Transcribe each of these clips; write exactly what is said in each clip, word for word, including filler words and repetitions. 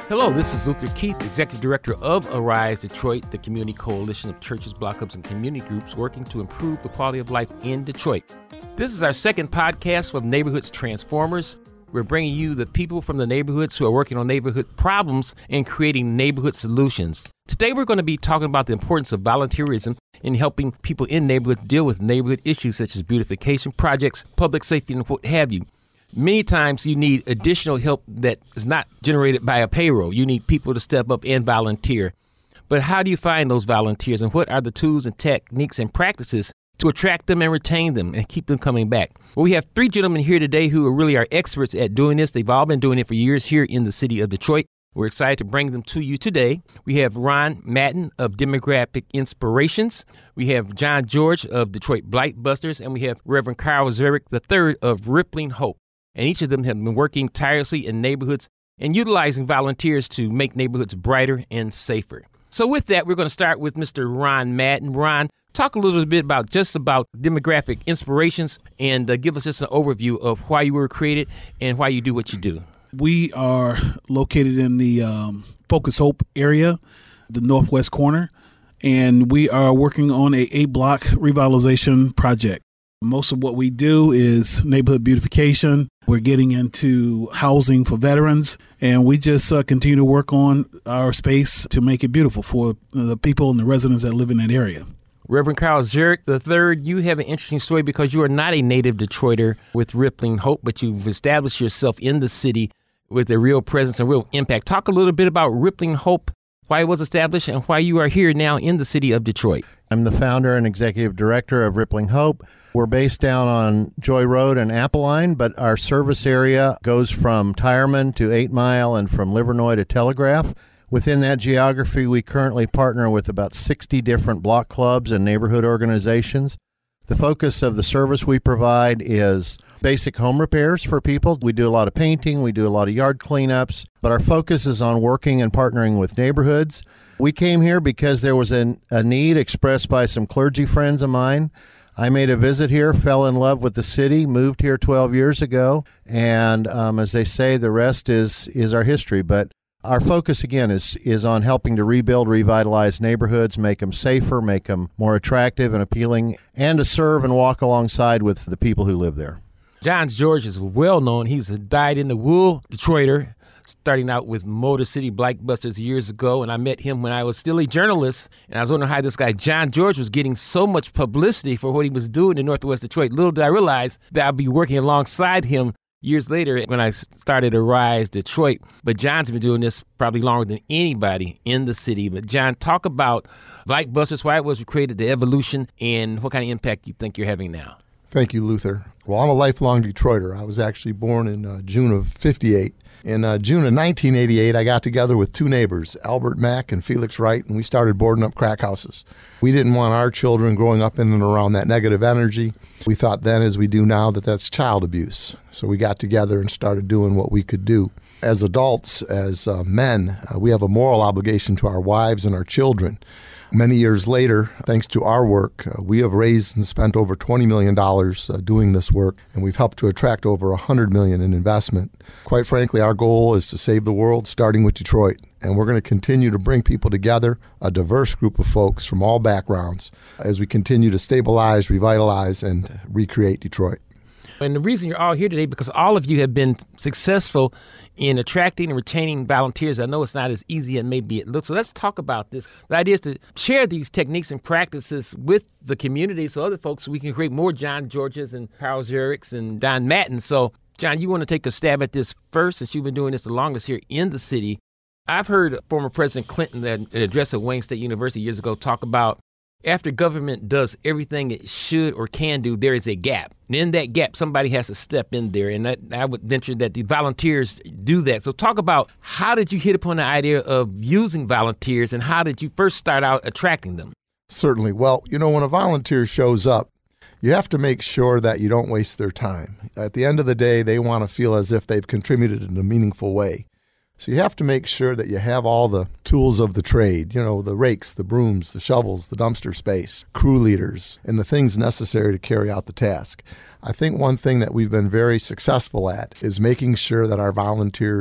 Hello, this is Luther Keith, Executive Director of Arise Detroit, the community coalition of churches, block clubs, and community groups working to improve the quality of life in Detroit. This is our second podcast from Neighborhoods Transformers. We're bringing you the people from the neighborhoods who are working on neighborhood problems and creating neighborhood solutions. Today, we're going to be talking about the importance of volunteerism in helping people in neighborhoods deal with neighborhood issues such as beautification projects, public safety, and what have you. Many times you need additional help that is not generated by a payroll. You need people to step up and volunteer. But how do you find those volunteers, and what are the tools and techniques and practices to attract them and retain them and keep them coming back? Well, we have three gentlemen here today who are really are experts at doing this. They've all been doing it for years here in the city of Detroit. We're excited to bring them to you today. We have Ron Madden of Demographic Inspirations. We have John George of Detroit Blight Busters, and we have Reverend Carl Zurich the third of Rippling Hope. And each of them have been working tirelessly in neighborhoods and utilizing volunteers to make neighborhoods brighter and safer. So with that, we're going to start with Mister Ron Madden. Ron, talk a little bit about just about Demographic Inspirations and uh, give us just an overview of why you were created and why you do what you do. We are located in the um, Focus Hope area, the northwest corner, and we are working on a eight-block revitalization project. Most of what we do is neighborhood beautification. We're getting into housing for veterans, and we just uh, continue to work on our space to make it beautiful for the people and the residents that live in that area. Reverend Carl Zurich the third, you have an interesting story because you are not a native Detroiter with Rippling Hope, but you've established yourself in the city with a real presence and real impact. Talk a little bit about Rippling Hope, why it was established, and why you are here now in the city of Detroit. I'm the founder and executive director of Rippling Hope. We're based down on Joy Road and Appeline, but our service area goes from Tireman to eight Mile and from Livernois to Telegraph. Within that geography, we currently partner with about sixty different block clubs and neighborhood organizations. The focus of the service we provide is basic home repairs for people. We do a lot of painting, we do a lot of yard cleanups, but our focus is on working and partnering with neighborhoods. We came here because there was an, a need expressed by some clergy friends of mine. I made a visit here, fell in love with the city, moved here twelve years ago, and um, as they say, the rest is is our history. But our focus, again, is is on helping to rebuild, revitalize neighborhoods, make them safer, make them more attractive and appealing, and to serve and walk alongside with the people who live there. John George is well known. He's a dyed-in-the-wool Detroiter, starting out with Motor City Blight Busters years ago, and I met him when I was still a journalist, and I was wondering how this guy John George was getting so much publicity for what he was doing in Northwest Detroit. Little did I realize that I'd be working alongside him years later when I started Arise Detroit. But John's been doing this probably longer than anybody in the city. But John, talk about Blight Busters, why it was created, the evolution, and what kind of impact you think you're having now. Thank you, Luther. Well, I'm a lifelong Detroiter. I was actually born in uh, June of fifty-eight. In uh, June of nineteen eighty-eight, I got together with two neighbors, Albert Mack and Felix Wright, and we started boarding up crack houses. We didn't want our children growing up in and around that negative energy. We thought then, as we do now, that that's child abuse. So we got together and started doing what we could do. As adults, as uh, men, uh, we have a moral obligation to our wives and our children. Many years later, thanks to our work, uh, we have raised and spent over twenty million dollars uh, doing this work, and we've helped to attract over one hundred million dollars in investment. Quite frankly, our goal is to save the world, starting with Detroit, and we're going to continue to bring people together, a diverse group of folks from all backgrounds, as we continue to stabilize, revitalize, and recreate Detroit. And the reason you're all here today, because all of you have been successful in attracting and retaining volunteers. I know it's not as easy as maybe it looks. So let's talk about this. The idea is to share these techniques and practices with the community so other folks, we can create more John Georges and Carl Zurichs and Don Mattens. So, John, you want to take a stab at this first, since you've been doing this the longest here in the city. I've heard former President Clinton at an address at Wayne State University years ago talk about after government does everything it should or can do, there is a gap. And in that gap, somebody has to step in there. And that, I would venture that the volunteers do that. So talk about, how did you hit upon the idea of using volunteers, and how did you first start out attracting them? Certainly. Well, you know, when a volunteer shows up, you have to make sure that you don't waste their time. At the end of the day, they want to feel as if they've contributed in a meaningful way. So you have to make sure that you have all the tools of the trade, you know, the rakes, the brooms, the shovels, the dumpster space, crew leaders, and the things necessary to carry out the task. I think one thing that we've been very successful at is making sure that our volunteers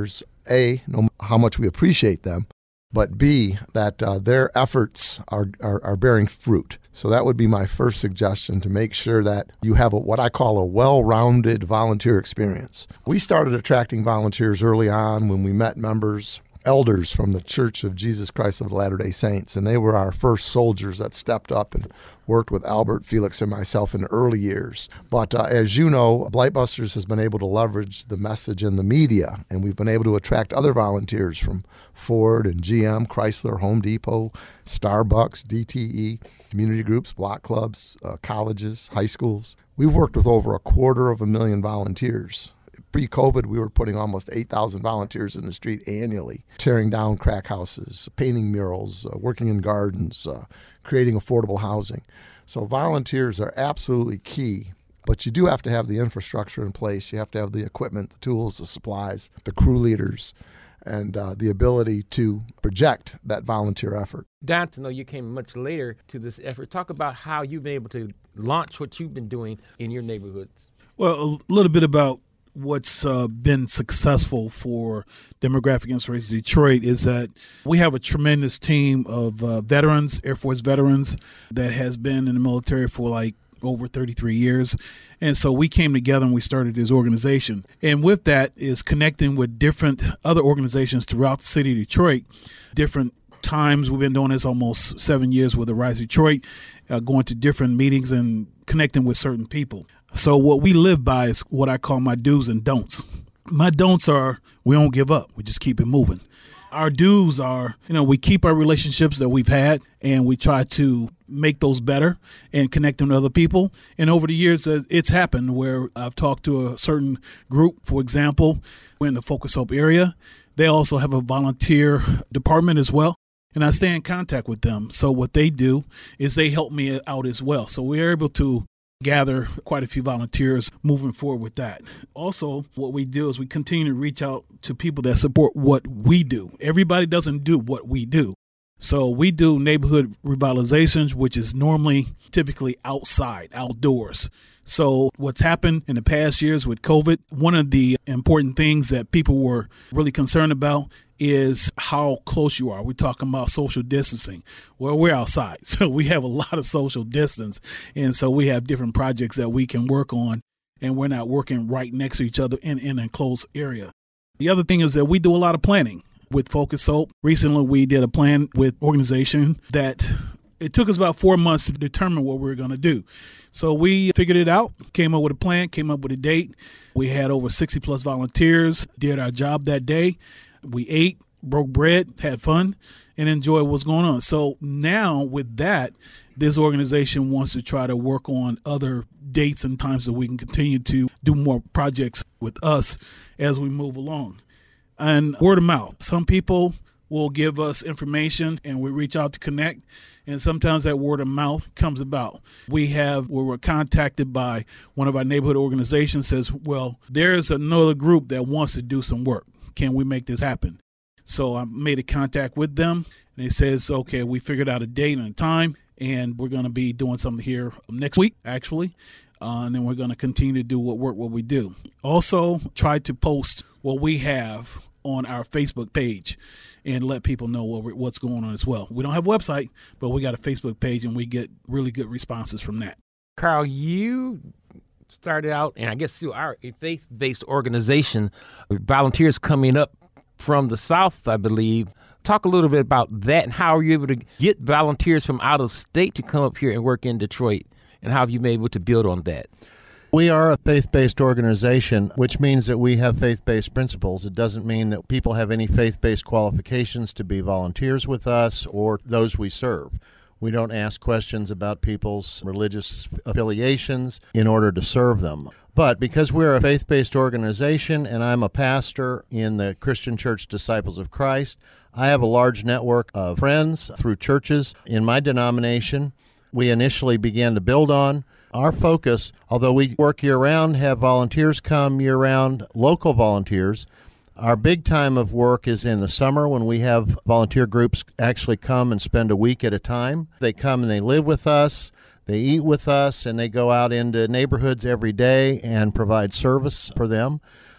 A, no, how much we appreciate them, but B, that uh, their efforts are, are, are bearing fruit. So that would be my first suggestion, to make sure that you have a, what I call a well-rounded volunteer experience. We started attracting volunteers early on when we met members, elders from the Church of Jesus Christ of Latter-day Saints, and they were our first soldiers that stepped up and worked with Albert, Felix, and myself in the early years. But uh, as you know, Blightbusters has been able to leverage the message in the media, and we've been able to attract other volunteers from Ford and G M, Chrysler, Home Depot, Starbucks, D T E, community groups, block clubs, uh, colleges, high schools. We've worked with over a quarter of a million volunteers. Pre-COVID, we were putting almost eight thousand volunteers in the street annually, tearing down crack houses, painting murals, uh, working in gardens, uh, creating affordable housing. So volunteers are absolutely key, but you do have to have the infrastructure in place. You have to have the equipment, the tools, the supplies, the crew leaders, and uh, the ability to project that volunteer effort. Don, to know you came much later to this effort. Talk about how you've been able to launch what you've been doing in your neighborhoods. Well, a little bit about what's uh, been successful for Demographic Inspiration Detroit is that we have a tremendous team of uh, veterans, Air Force veterans, that has been in the military for like over thirty-three years. And so we came together and we started this organization. And with that is connecting with different other organizations throughout the city of Detroit, different times. We've been doing this almost seven years with Arise Detroit, uh, going to different meetings and connecting with certain people. So what we live by is what I call my do's and don'ts. My don'ts are we don't give up. We just keep it moving. Our do's are, you know, we keep our relationships that we've had and we try to make those better and connect them to other people. And over the years, it's happened where I've talked to a certain group. For example, we're in the Focus Hope area. They also have a volunteer department as well. And I stay in contact with them. So what they do is they help me out as well. So we're able to gather quite a few volunteers moving forward with that. Also, what we do is we continue to reach out to people that support what we do. Everybody doesn't do what we do. So we do neighborhood revitalizations, which is normally typically outside, outdoors. So what's happened in the past years with COVID, one of the important things that people were really concerned about is how close you are. We're talking about social distancing. Well, we're outside, so we have a lot of social distance. And so we have different projects that we can work on, and we're not working right next to each other in, in an enclosed area. The other thing is that we do a lot of planning with Focus Hope. Recently, we did a plan with organization that it took us about four months to determine what we were going to do. So we figured it out, came up with a plan, came up with a date. We had over sixty plus volunteers, did our job that day. We ate, broke bread, had fun, and enjoyed what's going on. So now with that, this organization wants to try to work on other dates and times that we can continue to do more projects with us as we move along. And word of mouth. Some people will give us information and we reach out to connect. And sometimes that word of mouth comes about. We have, where we're contacted by one of our neighborhood organizations says, well, there's another group that wants to do some work. Can we make this happen? So I made a contact with them and they says, okay, we figured out a date and a time and we're going to be doing something here next week, actually. Uh, and then we're going to continue to do what work, what we do. Also try to post what we have on our Facebook page and let people know what, what's going on as well. We don't have a website, but we got a Facebook page and we get really good responses from that. Carl, you started out, and I guess you are a faith-based organization, volunteers coming up from the South, I believe. Talk a little bit about that and how are you able to get volunteers from out of state to come up here and work in Detroit, and how have you been able to build on that? We are a faith-based organization, which means that we have faith-based principles. It doesn't mean that people have any faith-based qualifications to be volunteers with us or those we serve. We don't ask questions about people's religious affiliations in order to serve them. But because we're a faith-based organization and I'm a pastor in the Christian Church Disciples of Christ, I have a large network of friends through churches in my denomination we initially began to build on. Our focus, although we work year-round, have volunteers come year-round, local volunteers, our big time of work is in the summer when we have volunteer groups actually come and spend a week at a time. They come and they live with us, they eat with us, and they go out into neighborhoods every day and provide service for them.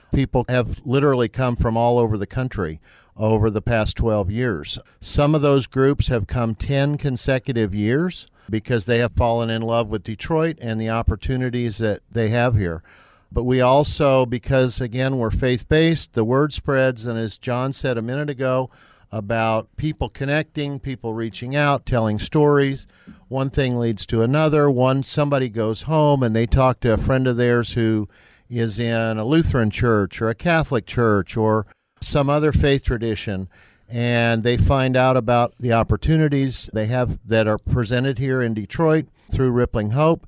People have literally come from all over the country over the past twelve years. Some of those groups have come ten consecutive years because they have fallen in love with Detroit and the opportunities that they have here. But we also, because again, we're faith-based, the word spreads, and as John said a minute ago, about people connecting, people reaching out, telling stories. One thing leads to another. One, somebody goes home and they talk to a friend of theirs who is in a Lutheran church or a Catholic church or some other faith tradition, and they find out about the opportunities they have that are presented here in Detroit through Rippling Hope,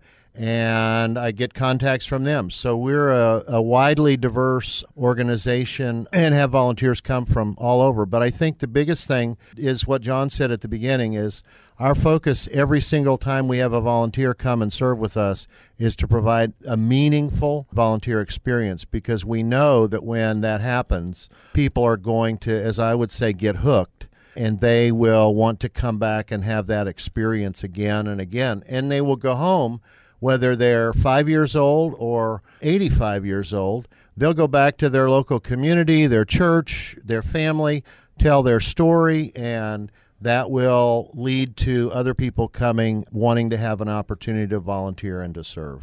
and I get contacts from them. So we're a, a widely diverse organization and have volunteers come from all over. But I think the biggest thing is what John said at the beginning is our focus every single time we have a volunteer come and serve with us is to provide a meaningful volunteer experience, because we know that when that happens, people are going to, as I would say, get hooked. And they will want to come back and have that experience again and again. And they will go home, whether they're five years old or eighty-five years old, they'll go back to their local community, their church, their family, tell their story, and that will lead to other people coming, wanting to have an opportunity to volunteer and to serve.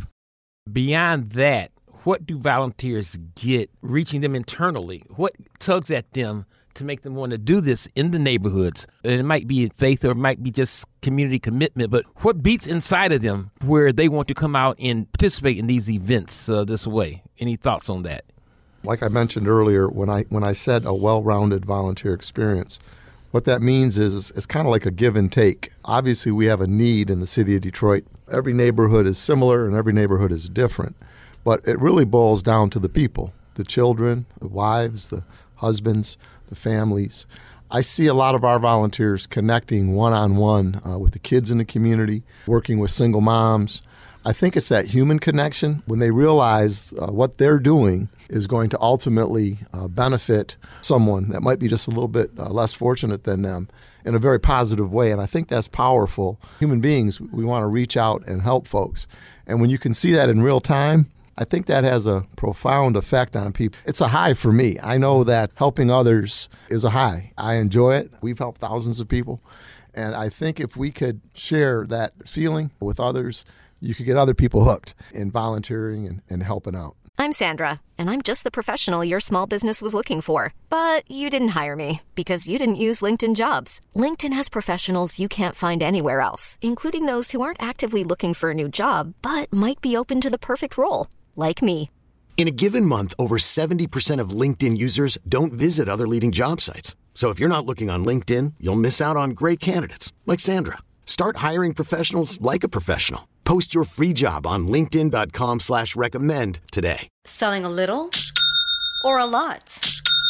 Beyond that, what do volunteers get reaching them internally? What tugs at them to make them want to do this in the neighborhoods? And it might be faith or it might be just community commitment, but what beats inside of them where they want to come out and participate in these events uh, this way? Any thoughts on that? Like I mentioned earlier, when I when I said a well-rounded volunteer experience, what that means is it's kind of like a give and take. Obviously, we have a need in the city of Detroit. Every neighborhood is similar and every neighborhood is different, but it really boils down to the people, the children, the wives, the husbands, the families. I see a lot of our volunteers connecting one-on-one uh, with the kids in the community, working with single moms. I think it's that human connection when they realize uh, what they're doing is going to ultimately uh, benefit someone that might be just a little bit uh, less fortunate than them in a very positive way. And I think that's powerful. Human beings, we want to reach out and help folks. And when you can see that in real time, I think that has a profound effect on people. It's a high for me. I know that helping others is a high. I enjoy it. We've helped thousands of people. And I think if we could share that feeling with others, you could get other people hooked in volunteering and, and helping out. I'm Sandra, and I'm just the professional your small business was looking for. But you didn't hire me because you didn't use LinkedIn Jobs. LinkedIn has professionals you can't find anywhere else, including those who aren't actively looking for a new job, but might be open to the perfect role, like me. In a given month, over seventy percent of LinkedIn users don't visit other leading job sites. So if you're not looking on LinkedIn, you'll miss out on great candidates like Sandra. Start hiring professionals like a professional. Post your free job on linkedin.com slash recommend today. Selling a little or a lot?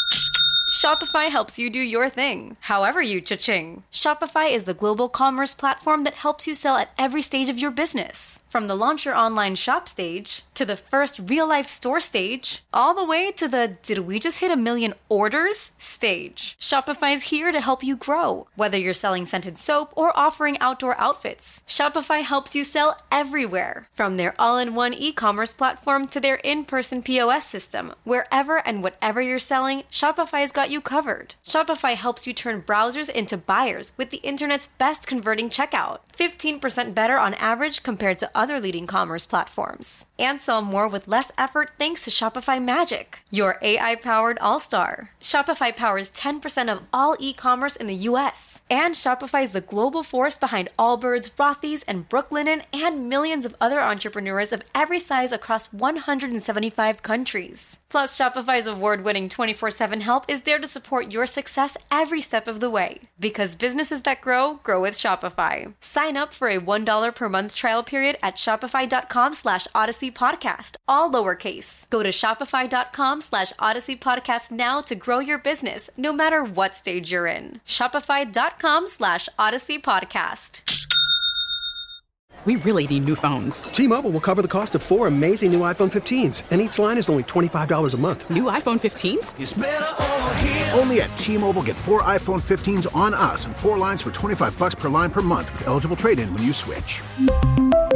Shopify helps you do your thing, however you cha-ching. Shopify is the global commerce platform that helps you sell at every stage of your business. From the launch your online shop stage, to the first real-life store stage, all the way to the did we just hit a million orders stage. Shopify's here to help you grow. Whether you're selling scented soap or offering outdoor outfits, Shopify helps you sell everywhere. From their all-in-one e-commerce platform to their in-person P O S system, wherever and whatever you're selling, Shopify's got you covered. Shopify helps you turn browsers into buyers with the internet's best converting checkout. fifteen percent better on average compared to other leading commerce platforms. And sell more with less effort thanks to Shopify Magic, your A I-powered all-star. Shopify powers ten percent of all e-commerce in the U S. And Shopify is the global force behind Allbirds, Rothy's, and Brooklinen, and millions of other entrepreneurs of every size across one hundred seventy-five countries. Plus, Shopify's award-winning twenty-four seven help is there to support your success every step of the way. Because businesses that grow, grow with Shopify. Sign up for a one dollar per month trial period at shopify.com slash Odyssey Podcast, all lowercase. Go to shopify.com slash Odyssey Podcast now to grow your business, no matter what stage you're in. Shopify.com slash Odyssey Podcast. We really need new phones. T-Mobile will cover the cost of four amazing new iPhone fifteens, and each line is only twenty-five dollars a month. New iPhone fifteens? It's better over here. Only at T-Mobile, get four iPhone fifteens on us and four lines for twenty-five dollars per line per month with eligible trade-in when you switch.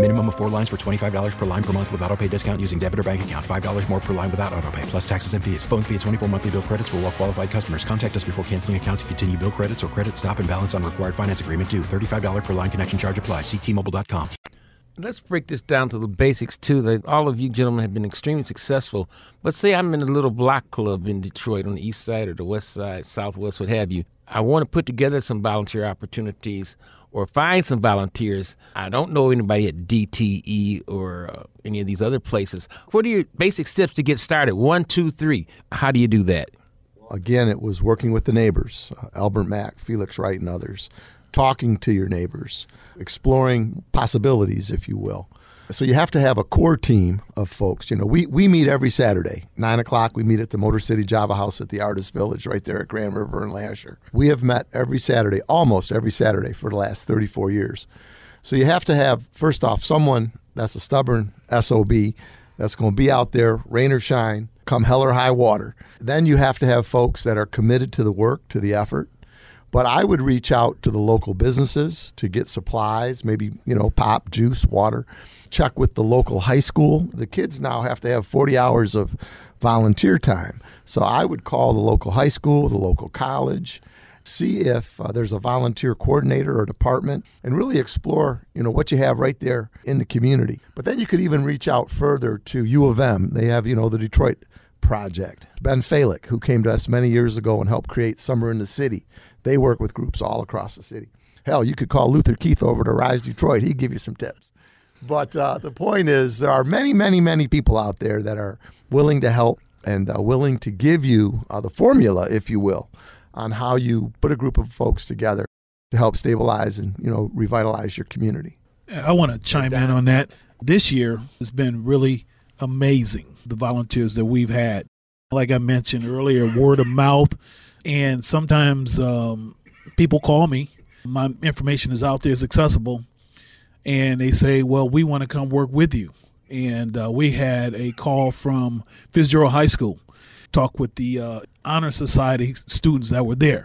Minimum of four lines for twenty-five dollars per line per month with auto pay discount using debit or bank account. five dollars more per line without auto pay, plus taxes and fees. Phone fee at twenty-four monthly bill credits for well qualified customers. Contact us before canceling account to continue bill credits or credit stop and balance on required finance agreement due. thirty-five dollars per line connection charge applies. See T Mobile dot com. Let's break this down to the basics, too. That all of you gentlemen have been extremely successful. But say I'm in a little block club in Detroit on the east side or the west side, southwest, what have you. I want to put together some volunteer opportunities or find some volunteers. I don't know anybody at D T E or uh, any of these other places. What are your basic steps to get started? One, two, three. How do you do that? Again, it was working with the neighbors, uh, Albert Mack, Felix Wright, and others, talking to your neighbors, exploring possibilities, if you will. So you have to have a core team of folks. You know, we, we meet every Saturday, nine o'clock. We meet at the Motor City Java House at the Artist Village right there at Grand River and Lasher. We have met every Saturday, almost every Saturday for the last thirty-four years. So you have to have, first off, someone that's a stubborn S O B that's going to be out there, rain or shine, come hell or high water. Then you have to have folks that are committed to the work, to the effort. But I would reach out to the local businesses to get supplies, maybe, you know, pop, juice, water. Check with the local high school. The kids now have to have forty hours of volunteer time. So I would call the local high school, the local college, see if uh, there's a volunteer coordinator or department, and really explore, you know, what you have right there in the community. But then you could even reach out further to U of M. They have, you know, the Detroit Project. Ben Falick, who came to us many years ago and helped create Summer in the City. They work with groups all across the city. Hell, you could call Luther Keith over to Rise Detroit. He'd give you some tips. But uh, the point is, there are many, many, many people out there that are willing to help and uh, willing to give you uh, the formula, if you will, on how you put a group of folks together to help stabilize and, you know, revitalize your community. I want to chime in on that. This year has been really amazing, the volunteers that we've had. Like I mentioned earlier, word of mouth. And sometimes um, people call me. My information is out there, it's accessible. And they say, well, we want to come work with you. And uh, we had a call from Fitzgerald High School, talk with the uh, Honor Society students that were there.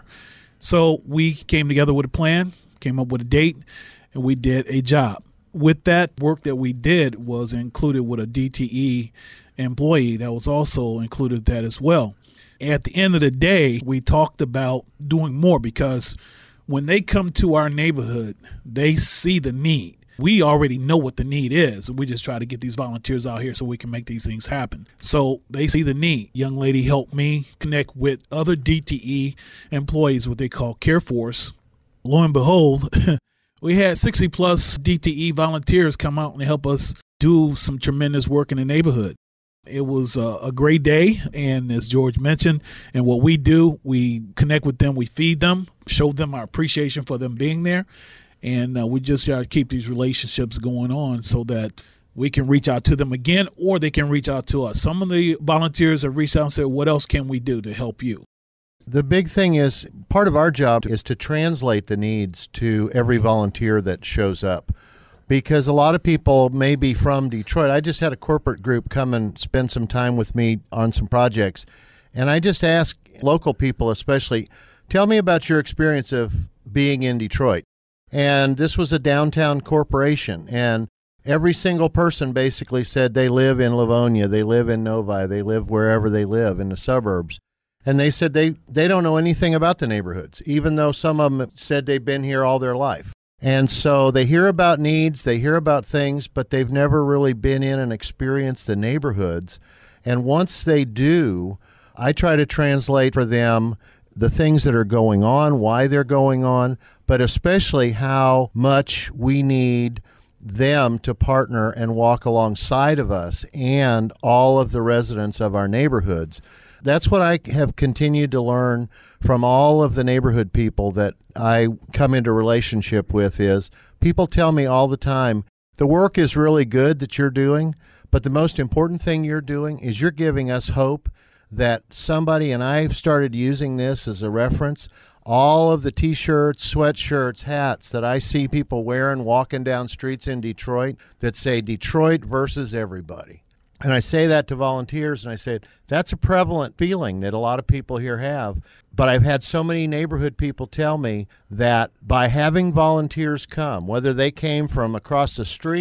So we came together with a plan, came up with a date, and we did a job. With that work that we did was included with a D T E employee that was also included that as well. At the end of the day, we talked about doing more because when they come to our neighborhood, they see the need. We already know what the need is. We just try to get these volunteers out here so we can make these things happen. So they see the need. Young lady helped me connect with other D T E employees, what they call Care Force. Lo and behold, we had sixty plus D T E volunteers come out and help us do some tremendous work in the neighborhood. It was a, a great day, and as George mentioned, and what we do, we connect with them, we feed them, show them our appreciation for them being there, and uh, we just got to keep these relationships going on so that we can reach out to them again, or they can reach out to us. Some of the volunteers have reached out and said, what else can we do to help you? The big thing is, part of our job is to translate the needs to every volunteer that shows up. Because a lot of people may be from Detroit. I just had a corporate group come and spend some time with me on some projects. And I just asked local people especially, tell me about your experience of being in Detroit. And this was a downtown corporation. And every single person basically said they live in Livonia, they live in Novi, they live wherever they live in the suburbs. And they said they, they don't know anything about the neighborhoods, even though some of them said they've been here all their life. And so they hear about needs, they hear about things, but they've never really been in and experienced the neighborhoods. And once they do, I try to translate for them the things that are going on, why they're going on, but especially how much we need them to partner and walk alongside of us and all of the residents of our neighborhoods. That's what I have continued to learn from all of the neighborhood people that I come into relationship with is people tell me all the time, the work is really good that you're doing, but the most important thing you're doing is you're giving us hope that somebody, and I've started using this as a reference, all of the T-shirts, sweatshirts, hats that I see people wearing walking down streets in Detroit that say Detroit versus everybody. And I say that to volunteers, and I say, that's a prevalent feeling that a lot of people here have. But I've had so many neighborhood people tell me that by having volunteers come, whether they came from across the street,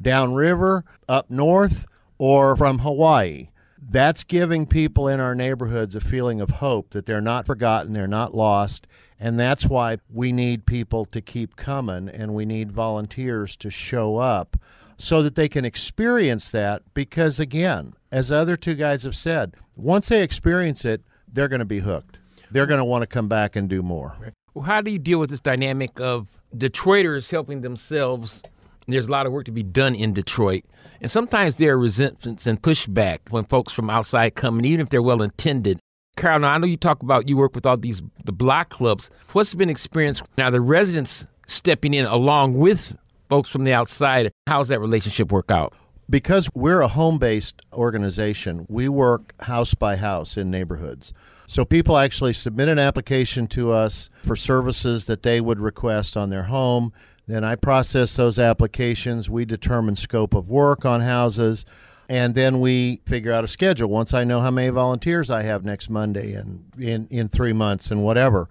downriver, up north, or from Hawaii. That's giving people in our neighborhoods a feeling of hope that they're not forgotten, they're not lost, and that's why we need people to keep coming, and we need volunteers to show up so that they can experience that, because, again, as the other two guys have said, once they experience it, they're going to be hooked. They're going to want to come back and do more. Well, how do you deal with this dynamic of Detroiters helping themselves? There's a lot of work to be done in Detroit. And sometimes there are resentments and pushback when folks from outside come in, even if they're well-intended. Carol, now I know you talk about you work with all these the block clubs. What's been experienced now, the residents stepping in along with folks from the outside? How's that relationship work out? Because we're a home-based organization, we work house by house in neighborhoods. So people actually submit an application to us for services that they would request on their home. Then I process those applications. We determine scope of work on houses, and then we figure out a schedule. Once I know how many volunteers I have next Monday and in, in three months and whatever.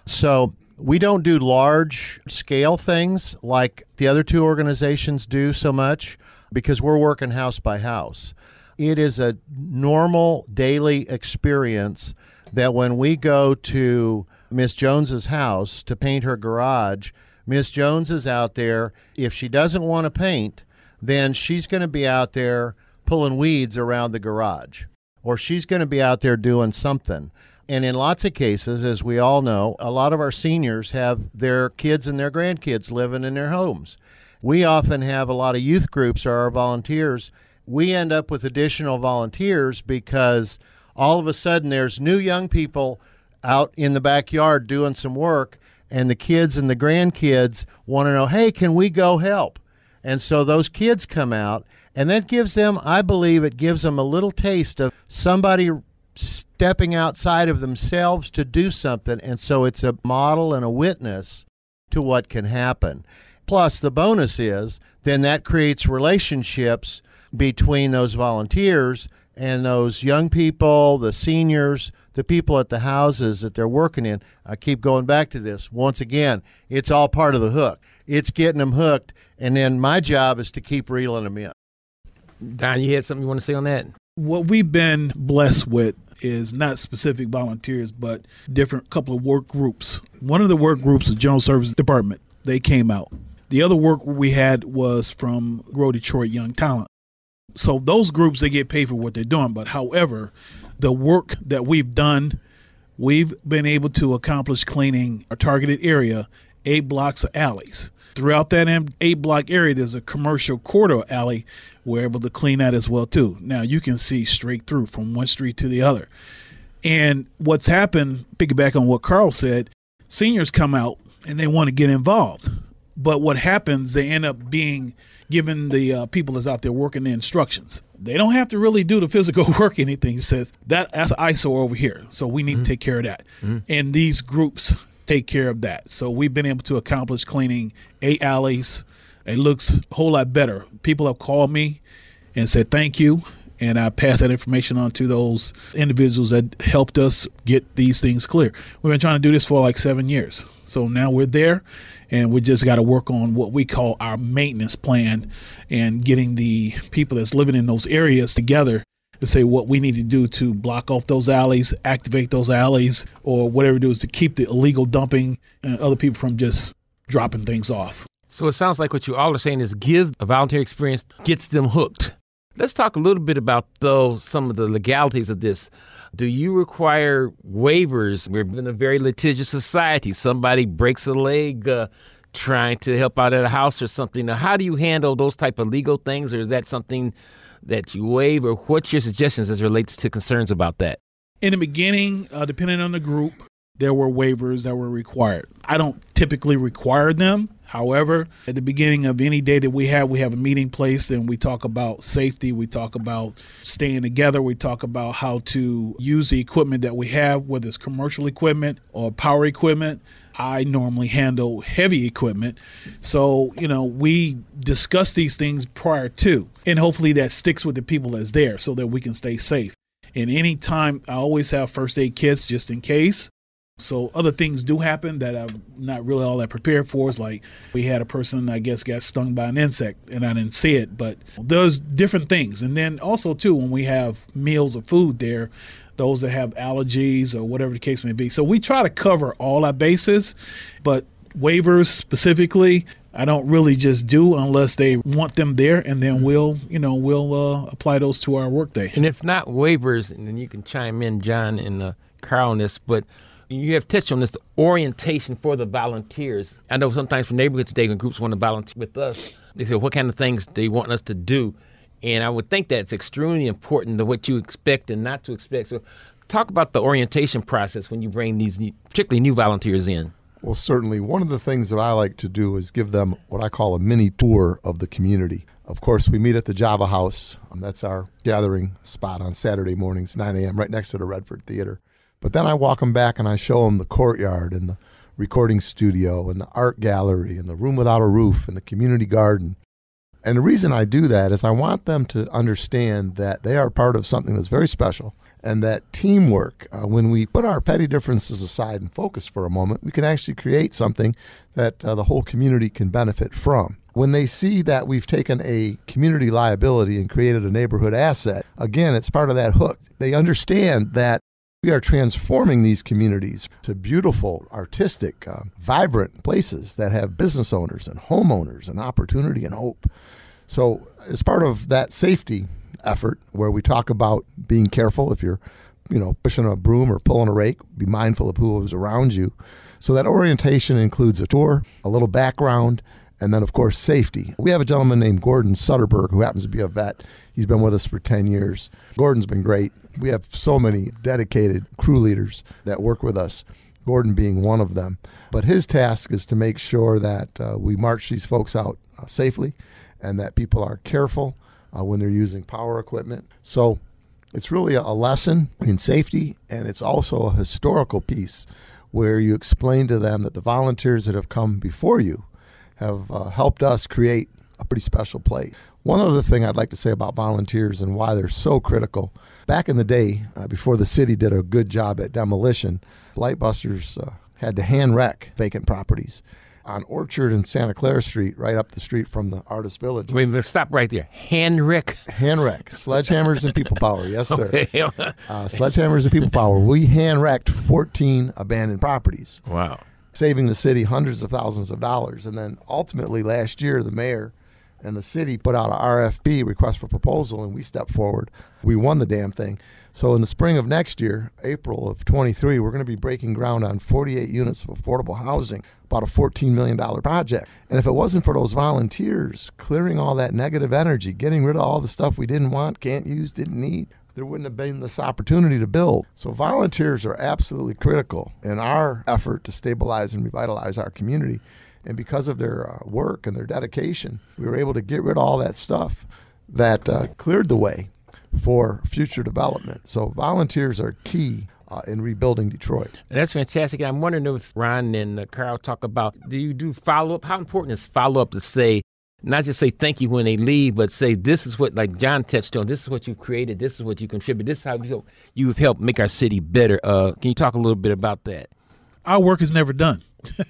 So we don't do large-scale things like the other two organizations do so much because we're working house by house. It is a normal daily experience that when we go to Miss Jones's house to paint her garage, Miss Jones is out there. If she doesn't want to paint, then she's going to be out there pulling weeds around the garage, or she's going to be out there doing something. And in lots of cases, as we all know, a lot of our seniors have their kids and their grandkids living in their homes. We often have a lot of youth groups or our volunteers. We end up with additional volunteers because all of a sudden there's new young people out in the backyard doing some work, and the kids and the grandkids want to know, hey, can we go help? And so those kids come out, and that gives them, I believe it gives them a little taste of somebody stepping outside of themselves to do something, and so it's a model and a witness to what can happen. Plus, the bonus is then that creates relationships between those volunteers and those young people, the seniors, the people at the houses that they're working in. I keep going back to this. Once again, it's all part of the hook. It's getting them hooked, and then my job is to keep reeling them in. Don, you had something you want to say on that? What we've been blessed with is not specific volunteers, but different couple of work groups. One of the work groups, the General Services Department, they came out. The other work we had was from Grow Detroit Young Talent. So those groups, they get paid for what they're doing. But however, the work that we've done, we've been able to accomplish cleaning a targeted area, eight blocks of alleys. Throughout that eight block area, there's a commercial corridor alley. We're able to clean that as well, too. Now, you can see straight through from one street to the other. And what's happened, piggyback on what Carl said, seniors come out and they want to get involved. But what happens, they end up being given the uh, people that's out there working the instructions. They don't have to really do the physical work, anything. It says, that, that's I S O over here, so we need mm-hmm. to take care of that. Mm-hmm. And these groups take care of that. So we've been able to accomplish cleaning eight alleys. It looks a whole lot better. People have called me and said thank you, and I pass that information on to those individuals that helped us get these things clear. We've been trying to do this for like seven years. So now we're there, and we just got to work on what we call our maintenance plan and getting the people that's living in those areas together to say what we need to do to block off those alleys, activate those alleys, or whatever it is to keep the illegal dumping and other people from just dropping things off. So it sounds like what you all are saying is give a volunteer experience gets them hooked. Let's talk a little bit about, though, some of the legalities of this. Do you require waivers? We're in a very litigious society. Somebody breaks a leg uh, trying to help out at a house or something. Now, how do you handle those type of legal things, or is that something that you waive, or what's your suggestions as it relates to concerns about that? In the beginning, uh, depending on the group, there were waivers that were required. I don't typically require them. However, at the beginning of any day that we have, we have a meeting place and we talk about safety. We talk about staying together. We talk about how to use the equipment that we have, whether it's commercial equipment or power equipment. I normally handle heavy equipment. So, you know, we discuss these things prior to, and hopefully that sticks with the people that's there so that we can stay safe. And anytime, I always have first aid kits just in case. So other things do happen that I'm not really all that prepared for. It's like we had a person, I guess, got stung by an insect, and I didn't see it. But there's different things. And then also, too, when we have meals or food there, those that have allergies or whatever the case may be. So we try to cover all our bases, but waivers specifically, I don't really just do unless they want them there, and then we'll, you know, we'll uh, apply those to our workday. And if not waivers, and then you can chime in, John and uh, Carl, on this, but you have touched on this, the orientation for the volunteers. I know sometimes for Neighborhoods Day, when groups want to volunteer with us, they say, what kind of things they want us to do? And I would think that's extremely important to what you expect and not to expect. So talk about the orientation process when you bring these, new, particularly new volunteers in. Well, certainly. One of the things that I like to do is give them what I call a mini tour of the community. Of course, we meet at the Java House. Um, that's our gathering spot on Saturday mornings, nine a.m., right next to the Redford Theater. But then I walk them back and I show them the courtyard and the recording studio and the art gallery and the room without a roof and the community garden. And the reason I do that is I want them to understand that they are part of something that's very special, and that teamwork, uh, when we put our petty differences aside and focus for a moment, we can actually create something that uh, the whole community can benefit from. When they see that we've taken a community liability and created a neighborhood asset, again, it's part of that hook. They understand that we are transforming these communities to beautiful, artistic, uh, vibrant places that have business owners and homeowners and opportunity and hope. So as part of that safety effort, where we talk about being careful if you're, you know, pushing a broom or pulling a rake, be mindful of who is around you. So that orientation includes a tour, a little background, and then, of course, safety. We have a gentleman named Gordon Sutterberg who happens to be a vet. He's been with us for ten years. Gordon's been great. We have so many dedicated crew leaders that work with us, Gordon being one of them. But his task is to make sure that uh, we march these folks out uh, safely and that people are careful uh, when they're using power equipment. So it's really a, a lesson in safety, and it's also a historical piece where you explain to them that the volunteers that have come before you have uh, helped us create a pretty special place. One other thing I'd like to say about volunteers and why they're so critical. Back in the day, uh, before the city did a good job at demolition, Blightbusters uh, had to hand wreck vacant properties. On Orchard and Santa Clara Street, right up the street from the Artist Village. Wait a minute, stop right there. Hand wreck? Hand wreck. Sledgehammers and people power, yes, sir. Okay. uh, sledgehammers and people power. We hand wrecked fourteen abandoned properties. Wow. Saving the city hundreds of thousands of dollars. And then ultimately last year, the mayor and the city put out a R F P, request for proposal, and we stepped forward. We won the damn thing. So in the spring of next year, April of twenty-three, we're going to be breaking ground on forty-eight units of affordable housing, about a fourteen million dollars project. And if it wasn't for those volunteers clearing all that negative energy, getting rid of all the stuff we didn't want, can't use, didn't need, there wouldn't have been this opportunity to build. So volunteers are absolutely critical in our effort to stabilize and revitalize our community. And because of their uh, work and their dedication, we were able to get rid of all that stuff that uh, cleared the way for future development. So volunteers are key uh, in rebuilding Detroit. That's fantastic. I'm wondering if Ron and uh, Carl talk about, do you do follow-up? How important is follow-up to say, not just say thank you when they leave, but say this is what, like John touched on, this is what you've created, this is what you contribute, this is how you, you've helped make our city better. Uh, can you talk a little bit about that? Our work is never done.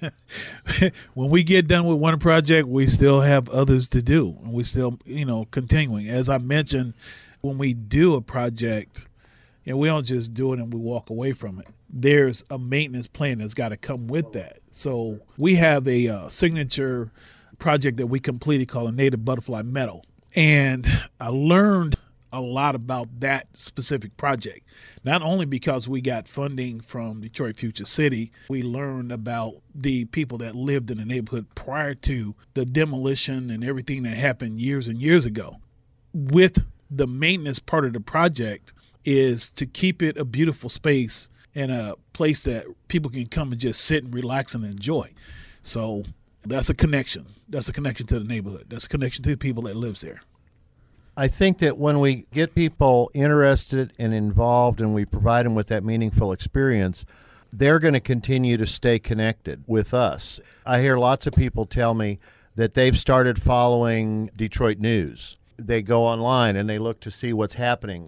When we get done with one project, we still have others to do. And we still, you know, continuing. As I mentioned, when we do a project, you know, we don't just do it and we walk away from it. There's a maintenance plan that's got to come with that. So we have a uh, signature project that we completed called a Native Butterfly Meadow. And I learned a lot about that specific project, not only because we got funding from Detroit Future City, we learned about the people that lived in the neighborhood prior to the demolition and everything that happened years and years ago. With the maintenance part of the project is to keep it a beautiful space and a place that people can come and just sit and relax and enjoy. So that's a connection. That's a connection to the neighborhood. That's a connection to the people that lives there. I think that when we get people interested and involved and we provide them with that meaningful experience, they're going to continue to stay connected with us. I hear lots of people tell me that they've started following Detroit news. They go online and they look to see what's happening.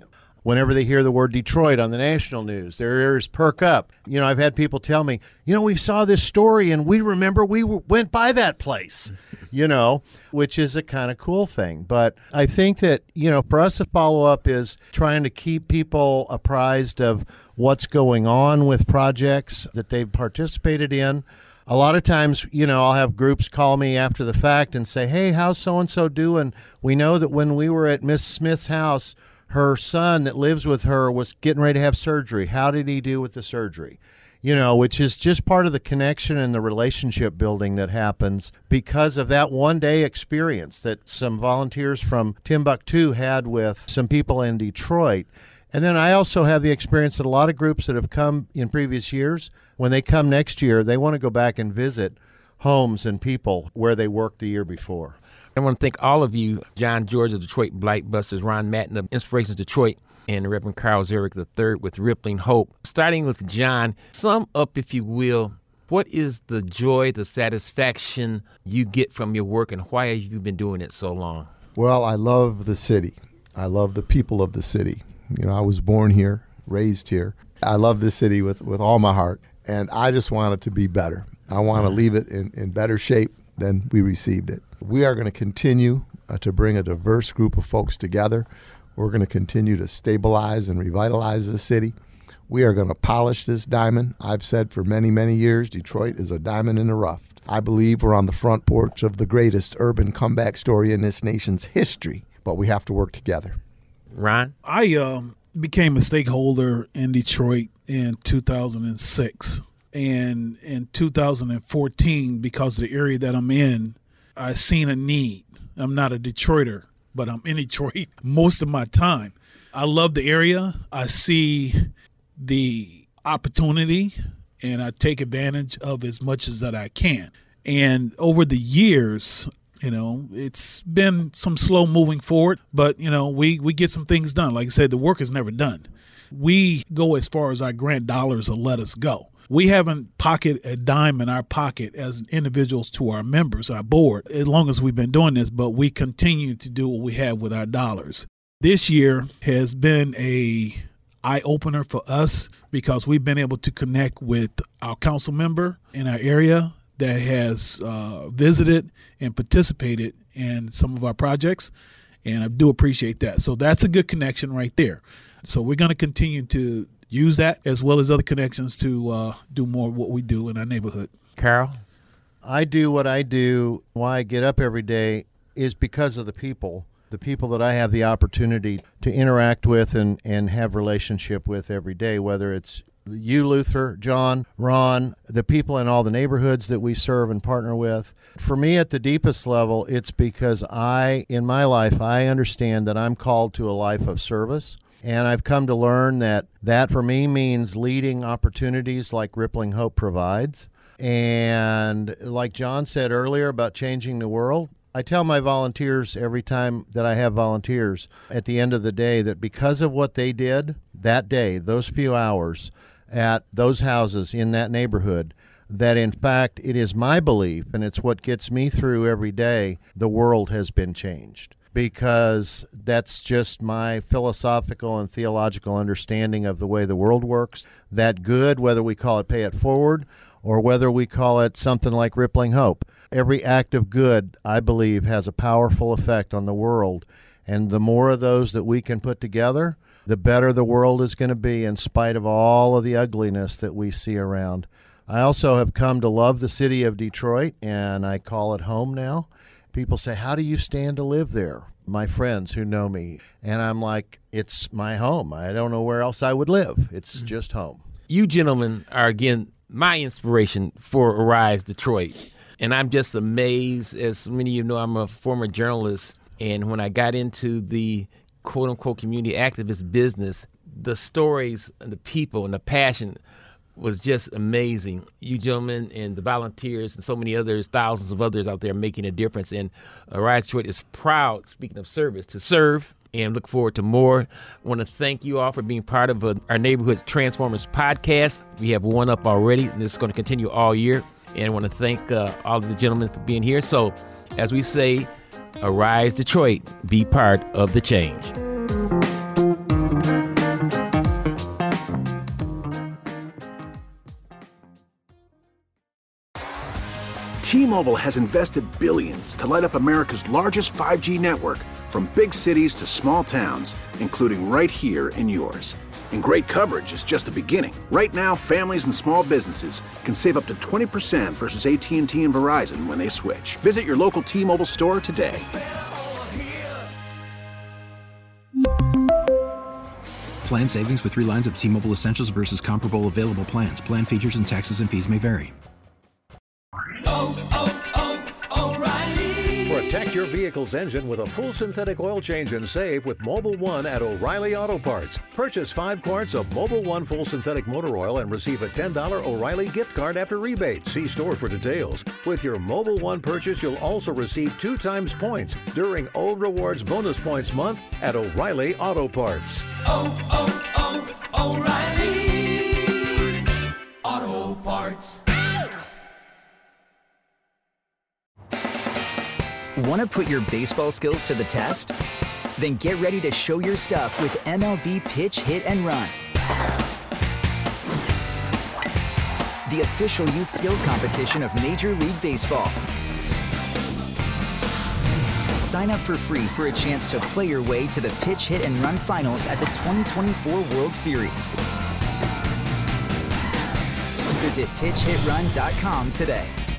Whenever they hear the word Detroit on the national news, their ears perk up. You know, I've had people tell me, you know, we saw this story and we remember we went by that place, you know, which is a kind of cool thing. But I think that, you know, for us to follow up is trying to keep people apprised of what's going on with projects that they've participated in. A lot of times, you know, I'll have groups call me after the fact and say, hey, how's so-and-so doing? We know that when we were at Miss Smith's house, her son that lives with her was getting ready to have surgery. How did he do with the surgery? You know, which is just part of the connection and the relationship building that happens because of that one-day experience that some volunteers from Timbuktu had with some people in Detroit. And then I also have the experience that a lot of groups that have come in previous years, when they come next year, they want to go back and visit homes and people where they worked the year before. I want to thank all of you, John George of Detroit Blight Busters, Ron Matten of Inspirations Detroit, and Reverend Carl Zurich the third with Rippling Hope. Starting with John, sum up, if you will, what is the joy, the satisfaction you get from your work, and why have you been doing it so long? Well, I love the city. I love the people of the city. You know, I was born here, raised here. I love this city with, with all my heart, and I just want it to be better. I want to leave it in, in better shape than we received it. We are going to continue uh, to bring a diverse group of folks together. We're going to continue to stabilize and revitalize the city. We are going to polish this diamond. I've said for many, many years, Detroit is a diamond in the rough. I believe we're on the front porch of the greatest urban comeback story in this nation's history, but we have to work together. Ron? I um, became a stakeholder in Detroit in two thousand six. And in two thousand fourteen, because of the area that I'm in, I seen a need. I'm not a Detroiter, but I'm in Detroit most of my time. I love the area. I see the opportunity, and I take advantage of as much as that I can. And over the years, you know, it's been some slow moving forward, but, you know, we, we get some things done. Like I said, the work is never done. We go as far as our grant dollars will let us go. We haven't pocketed a dime in our pocket as individuals to our members, our board, as long as we've been doing this, but we continue to do what we have with our dollars. This year has been a eye-opener for us because we've been able to connect with our council member in our area that has uh, visited and participated in some of our projects, and I do appreciate that. So that's a good connection right there. So we're going to continue to use that as well as other connections to uh, do more of what we do in our neighborhood. Carol? I do what I do, why I get up every day is because of the people, the people that I have the opportunity to interact with and, and have relationship with every day, whether it's you, Luther, John, Ron, the people in all the neighborhoods that we serve and partner with. For me, at the deepest level, it's because I, in my life, I understand that I'm called to a life of service. And I've come to learn that that for me means leading opportunities like Rippling Hope provides. And like John said earlier about changing the world, I tell my volunteers every time that I have volunteers at the end of the day that because of what they did that day, those few hours at those houses in that neighborhood, that in fact it is my belief, and it's what gets me through every day, the world has been changed. Because that's just my philosophical and theological understanding of the way the world works. That good, whether we call it Pay It Forward or whether we call it something like Rippling Hope, every act of good, I believe, has a powerful effect on the world. And the more of those that we can put together, the better the world is going to be in spite of all of the ugliness that we see around. I also have come to love the city of Detroit, and I call it home now. People say, how do you stand to live there? My friends who know me. And I'm like, it's my home. I don't know where else I would live. It's mm-hmm. just home. You gentlemen are, again, my inspiration for Arise Detroit. And I'm just amazed. As many of you know, I'm a former journalist. And when I got into the quote-unquote community activist business, the stories and the people and the passion was just amazing. You gentlemen and the volunteers and so many others, thousands of others out there making a difference. And Arise Detroit is proud, speaking of service, to serve and look forward to more. I want to thank you all for being part of uh, our Neighborhood Transformers podcast. We have one up already, and this is going to continue all year. And I want to thank uh, all of the gentlemen for being here. So as we say, Arise Detroit, be part of the change. T-Mobile has invested billions to light up America's largest five G network, from big cities to small towns, including right here in yours. And great coverage is just the beginning. Right now, families and small businesses can save up to twenty percent versus A T and T and Verizon when they switch. Visit your local T-Mobile store today. Plan savings with three lines of T-Mobile Essentials versus comparable available plans. Plan features and taxes and fees may vary. Oh, oh, oh, O'Reilly. Protect your vehicle's engine with a full synthetic oil change and save with Mobil one at O'Reilly Auto Parts. Purchase five quarts of Mobil one full synthetic motor oil and receive a ten dollars O'Reilly gift card after rebate. See store for details. With your Mobil one purchase, you'll also receive two times points during O Rewards Bonus Points Month at O'Reilly Auto Parts. Oh, oh, oh, O'Reilly Auto Parts. Want to put your baseball skills to the test? Then get ready to show your stuff with M L B Pitch, Hit, and Run. The official youth skills competition of Major League Baseball. Sign up for free for a chance to play your way to the Pitch, Hit, and Run finals at the twenty twenty-four World Series. Visit pitch hit run dot com today.